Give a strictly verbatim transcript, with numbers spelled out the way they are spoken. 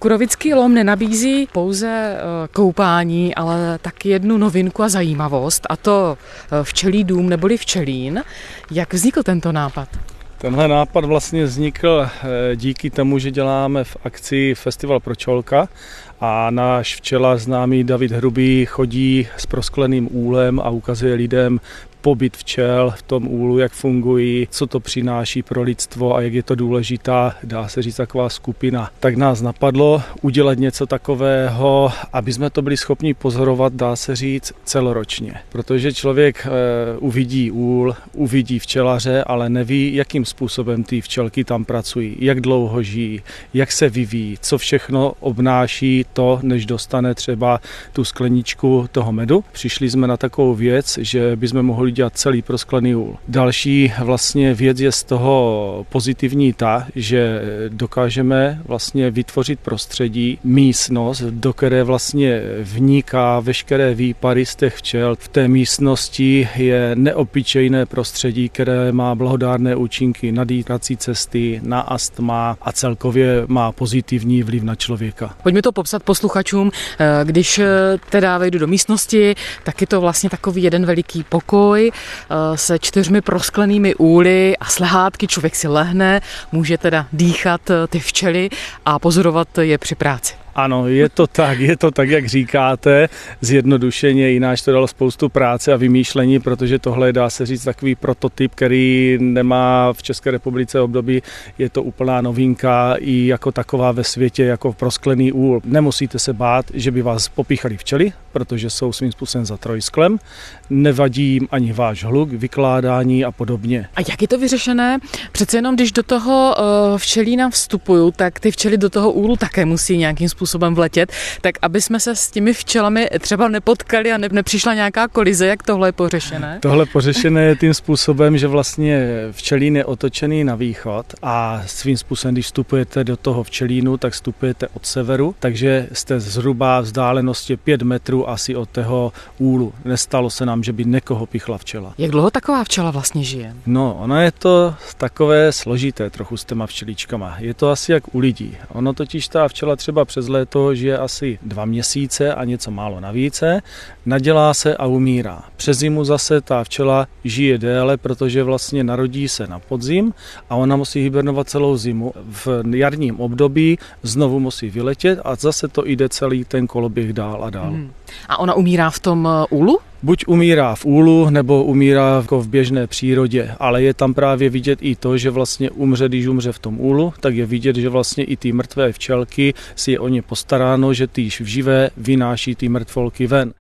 Kurovický lom nenabízí pouze koupání, ale taky jednu novinku a zajímavost, a to včelí dům neboli včelín. Jak vznikl tento nápad? Tenhle nápad vlastně vznikl díky tomu, že děláme v akci Festival pro čolka a náš včelař známý David Hrubý chodí s proskleným úlem a ukazuje lidem pobyt včel v tom úlu, jak fungují, co to přináší pro lidstvo a jak je to důležitá, dá se říct, taková skupina. Tak nás napadlo udělat něco takového, aby jsme to byli schopni pozorovat, dá se říct, celoročně. Protože člověk e, uvidí úl, uvidí včelaře, ale neví, jakým způsobem ty včelky tam pracují, jak dlouho žijí, jak se vyvíjí, co všechno obnáší to, než dostane třeba tu skleničku toho medu. Přišli jsme na takovou věc, že bychom mohli dělat celý prosklený úl. Další vlastně věc je z toho pozitivní ta, že dokážeme vlastně vytvořit prostředí, místnost, do které vlastně vniká veškeré výpary z těch včel. V té místnosti je neobyčejné prostředí, které má blahodárné účinky na dýchací cesty, na astma a celkově má pozitivní vliv na člověka. Pojďme to popsat posluchačům. Když teda vejdu do místnosti, tak je to vlastně takový jeden veliký pokoj se čtyřmi prosklenými úly a slehátky. Člověk si lehne, může teda dýchat ty včely a pozorovat je při práci. Ano, je to tak, je to tak, jak říkáte, zjednodušeně, jináč to dalo spoustu práce a vymýšlení, protože tohle je, dá se říct, takový prototyp, který nemá v České republice období, je to úplná novinka i jako taková ve světě, jako prosklený úl. Nemusíte se bát, že by vás popíchali včely, protože jsou svým způsobem za trojsklem, nevadí jim ani váš hluk, vykládání a podobně. A jak je to vyřešené? Přece jenom, když do toho včelína vstupují, tak ty včely do toho úlu také musí nějakým způsobem způsobem vletět, tak aby jsme se s těmi včelami třeba nepotkali a ne, nepřišla nějaká kolize, jak tohle je pořešené? Tohle pořešené je tím způsobem, že vlastně včelín je otočený na východ a svým způsobem, když vstupujete do toho včelínu, tak vstupujete od severu, takže jste zhruba vzdálenosti pět metrů asi od toho úlu. Nestalo se nám, že by někoho pichla včela. Jak dlouho taková včela vlastně žije? No, ono je to takové složité trochu s těma včeličkama. Je to asi jak u lidí. Ono totiž ta včela třeba přes léto žije asi dva měsíce a něco málo navíce, nadělá se a umírá. Přes zimu zase ta včela žije déle, protože vlastně narodí se na podzim a ona musí hibernovat celou zimu. V jarním období znovu musí vyletět a zase to jde celý ten koloběh dál a dál. Hmm. A ona umírá v tom úlu? Buď umírá v úlu, nebo umírá jako v běžné přírodě, ale je tam právě vidět i to, že vlastně umře, když umře v tom úlu, tak je vidět, že vlastně i ty mrtvé včelky si je o ně postaráno, že ty živé vynáší ty mrtvolky ven.